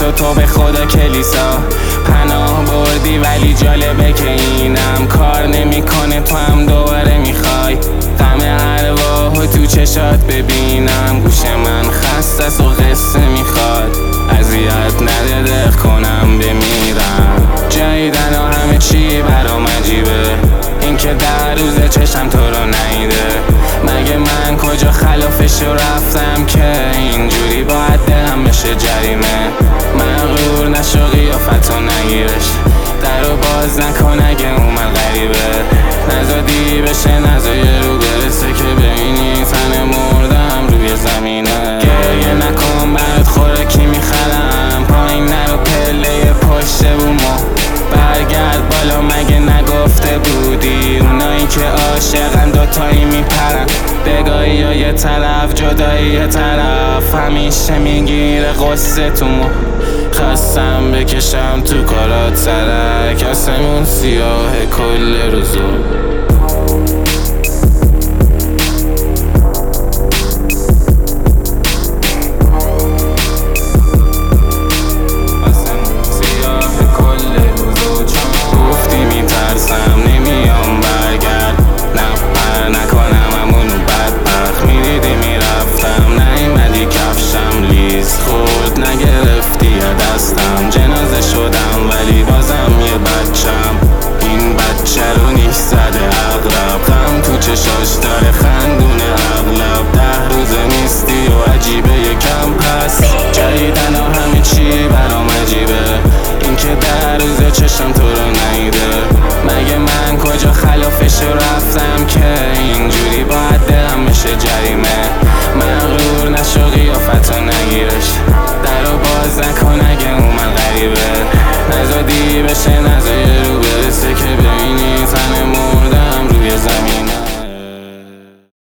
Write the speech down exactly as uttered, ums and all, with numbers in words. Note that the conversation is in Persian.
و تو به خدا کلیسا پناه بردی، ولی جالبه که اینم کار نمیکنه، تو هم دوباره میخوای غم ارواحو تو چشات ببینم. گوش من خسته است و قصه میخواد، اذیت نده دق کنم بمیرم. جاییدن و همه چی برام عجیبه، این که در روز چشم تو رو نیده. مگه من کجا خلافشو رفتم که اینجوری باید دلم بشه جریمه؟ مغرور نشو قیافتو نگیرش، در رو باز نکن اگه اومد غریبه. نزادی بشه نزا یه رو برسه که ببینی تن مردم روی زمینه. گریه نکن برات خوراکی میخرم، پایین نرو پله پشت بومو برگرد بالا، مگه نگفته بودی اونایی که عاشقن دوتایی میپرن؟ بگاهی یا یه طرف جدایی یه طرف، همیشه میگیره قصه تو مو. خواستم بکشم تو کارات سرک، آسمون سیاه کل روزو. دستم جنازه شدم ولی بازم یه بچم، این بچه رو نیش زده اغرب، غم تو چشاش داره خندونه اغلب. ده روزه نیستی و عجیبه یکم پس، جاییدن و همه چی برام عجیبه، این که در روزه چشم تو رو نیده. مگه من کجا خلافشو رفتم که اینجوری باید دلم بشه جریمه؟ مغرور نشو قیافتو نگیرش، در رو باز نکن اگه اومد غریبه. نزادی بشه نزا یه رو برسه که ببینی